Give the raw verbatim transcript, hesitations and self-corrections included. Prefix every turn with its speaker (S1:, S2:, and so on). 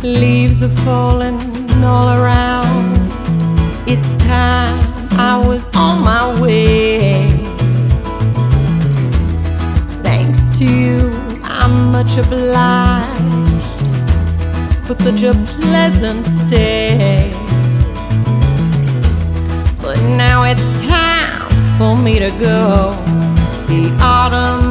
S1: Leaves are falling all around. It's time, I was on my way. Thanks to you, I'm much obliged for such a pleasant stay. But now it's time for me to go. The autumn